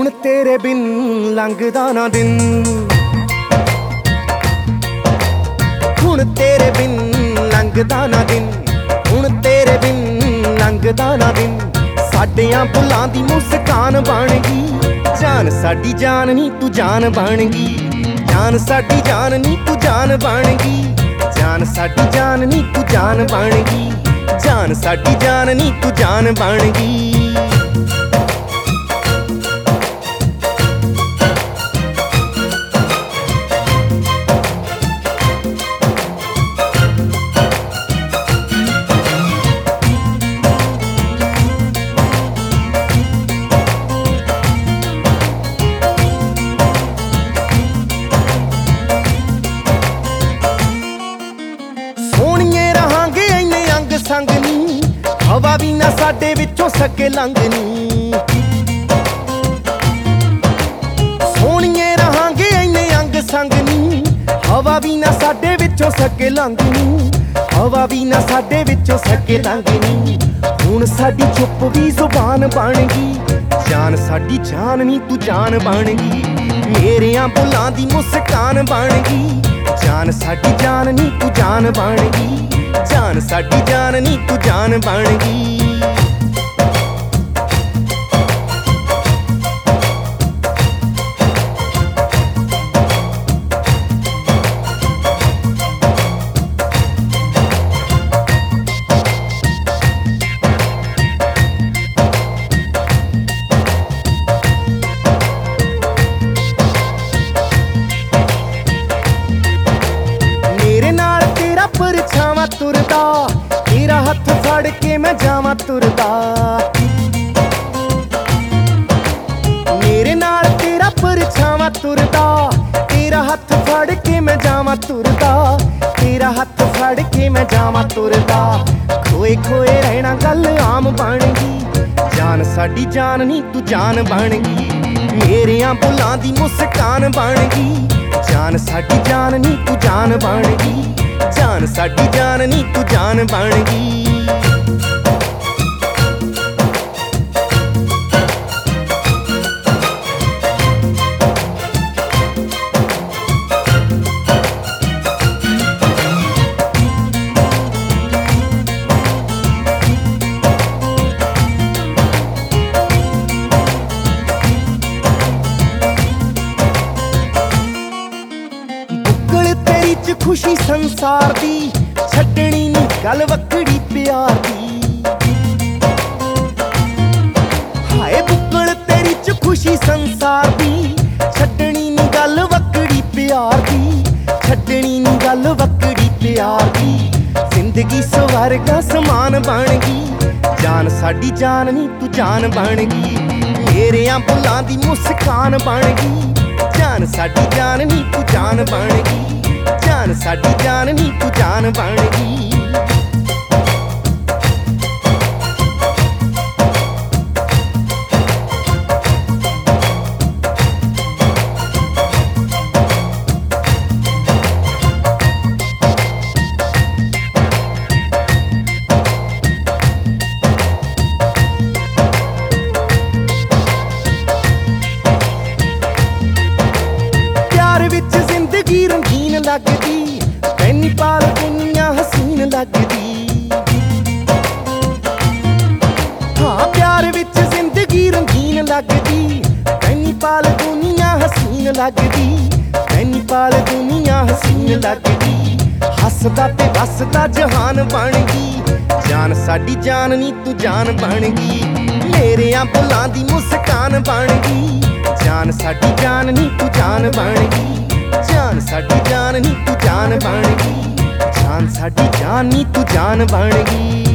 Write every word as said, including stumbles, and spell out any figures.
ਹੁਣ ਤੇਰੇ ਬਿਨ ਲੰਘਦਾ ਨਾ ਦਿਨ, ਹੁਣ ਤੇਰੇ ਬਿਨ ਲੰਘਦਾ ਨਾ ਦਿਨ, ਹੁਣ ਤੇਰੇ ਬਿਨ ਲੰਘਦਾ ਨਾ ਦਿਨ। ਸਾਡਿਆਂ ਬੁੱਲਾਂ ਦੀ ਮੁਸਕਾਨ ਬਣ ਗਈ, ਜਾਨ ਸਾਡੀ ਜਾਨ ਨੀ ਤੂੰ ਜਾਨ ਬਣ ਗਈ, ਜਾਨ ਸਾਡੀ ਜਾਨ ਨੀ ਤੂੰ ਜਾਨ ਬਣ ਗਈ, ਜਾਨ ਸਾਡੀ ਜਾਨ ਨੀ ਤੂੰ ਜਾਨ ਬਣ ਗਈ, ਜਾਨ ਸਾਡੀ ਜਾਨ ਨੀ ਤੂੰ ਜਾਨ ਬਣ ਗਈ। ਸੰਗ ਨੀ ਹਵਾ ਵੀ ਨਾ ਸਾਡੇ ਵਿੱਚੋਂ ਸਕੇ ਲੰਘਨੀ, ਸੋਹਣੀਏ ਰਹਾਂਗੇ ਇੰਨੇ ਅੰਗ ਸੰਗ ਨੀ ਹਵਾ ਵੀ ਨਾ ਸਾਡੇ ਵਿੱਚੋਂ ਸਕੇ ਲੰਘਨੀ, ਹਵਾ ਵੀ ਨਾ ਸਾਡੇ ਵਿੱਚੋਂ ਸਕੇ ਲੰਘਨੀ। ਹੁਣ ਸਾਡੀ ਚੁੱਪ ਵੀ ਜ਼ੁਬਾਨ ਬਣ ਗਈ, ਜਾਨ ਸਾਡੀ ਜਾਨ ਨੀ ਤੂੰ ਜਾਨ ਬਣ ਗਈ, ਮੇਰਿਆਂ ਬੁੱਲਾਂ ਦੀ ਮੁਸਕਾਨ ਬਣ ਗਈ, ਜਾਨ ਸਾਡੀ ਜਾਨ ਨੀ ਤੂੰ ਜਾਨ ਬਣ ਗਈ, ਜਾਨ ਸਾਡੀ ਜਾਨ ਨੀ ਤੂੰ ਜਾਨ ਬਣ ਗਈ। ਮੇਰੇ ਨਾਲ ਤੇਰਾ ਪਰਛਾਵਾਂ ਤੁਰਦਾ, ਤੇਰਾ ਹੱਥ ਫੜ ਕੇ ਮੈਂ ਜਾਵਾਂ ਤੁਰਦਾ, ਮੇਰੇ ਨਾਲ ਤੇਰਾ ਪਰਛਾਵਾਂ ਤੁਰਦਾ, ਤੇਰਾ ਹੱਥ ਫੜ ਕੇ ਮੈਂ ਜਾਵਾਂ ਤੁਰਦਾ, ਤੇਰਾ ਹੱਥ ਫੜ ਕੇ ਮੈਂ ਜਾਵਾਂ ਤੁਰਦਾ। ਖੋਏ ਖੋਏ ਰਹਿਣਾ ਗੱਲ ਆਮ ਬਣ ਗਈ, ਜਾਨ ਸਾਡੀ ਜਾਨ ਨੀ ਤੂੰ ਜਾਨ ਬਣ ਗਈ, ਮੇਰਿਆਂ ਬੁੱਲਾਂ ਦੀ ਮੁਸਕਾਨ ਬਣ ਗਈ, ਜਾਨ ਸਾਡੀ ਜਾਨ ਨੀ ਤੂੰ ਜਾਨ ਬਣ ਗਈ, ਜਾਨ ਸਾਡੀ ਜਾਨ ਨੀ ਤੂੰ ਜਾਨ ਬਣ ਗਈ। ਖੁਸ਼ੀ ਸੰਸਾਰ ਦੀ ਛੱਡਣੀ ਨੀ ਗੱਲ ਵੱਖਰੀ ਪਿਆਰ ਦੀ, ਹਾਏ ਬੁੱਕਲ ਤੇਰੀ ਚ ਖੁਸ਼ੀ ਸੰਸਾਰ ਦੀ, ਛੱਡਣੀ ਨੀ ਗੱਲ ਵੱਖਰੀ ਪਿਆਰ ਦੀ, ਛੱਡਣੀ ਨੀ ਗੱਲ ਵੱਖਰੀ ਪਿਆਰ ਦੀ। ਜ਼ਿੰਦਗੀ ਸਵਰਗਾ ਸਮਾਨ ਬਣ ਗਈ, ਜਾਨ ਸਾਡੀ ਜਾਨ ਨੀ ਤੂੰ ਜਾਨ ਬਣ ਗਈ, ਮੇਰਿਆਂ ਬੁੱਲਾਂ ਦੀ ਮੁਸਕਾਨ ਬਣ ਗਈ, ਜਾਨ ਸਾਡੀ ਜਾਨ ਨੀ ਤੂੰ ਜਾਨ ਬਣ ਗਈ, ਜਾਨ ਸਾਡੀ ਜਾਨ ਨੀ ਤੂੰ ਜਾਨ ਬਣ ਗਈ। ਪਿਆਰ ਵਿੱਚ ਜ਼ਿੰਦਗੀ ਰੰਗੀਨ ਲੱਗਦੀ, ਬੈਨੀਪਾਲ ਦੁਨੀਆ ਹਸੀਨ ਲੱਗਦੀ, ਹਾਂ ਪਿਆਰ ਵਿੱਚ ਜ਼ਿੰਦਗੀ ਰੰਗੀਨ ਲੱਗਦੀ, ਬੈਨੀਪਾਲ ਦੁਨੀਆ ਹਸੀਨ ਲੱਗਦੀ, ਬੈਨੀਪਾਲ ਦੁਨੀਆ ਹਸੀਨ ਲੱਗਦੀ। ਹੱਸਦਾ ਤੇ ਵਸਦਾ ਜਹਾਨ ਬਣ ਗਈ, ਜਾਨ ਸਾਡੀ ਜਾਨ ਨੀ ਤੂੰ ਜਾਨ ਬਣ ਗਈ, ਮੇਰਿਆਂ ਬੁੱਲਾਂ ਦੀ ਮੁਸਕਾਨ ਬਣ ਗਈ, ਜਾਨ ਸਾਡੀ ਜਾਨ ਨੀ ਤੂੰ ਜਾਨ ਬਣ ਗਈ, ਜਾਨ ਸਾਡੀ ਜਾਨ ਨੀ ਤੂੰ ਜਾਨ ਬਣ ਗਈ, ਜਾਨ ਸਾਡੀ ਜਾਨ ਨੀ ਤੂੰ ਜਾਨ ਬਣ ਗਈ।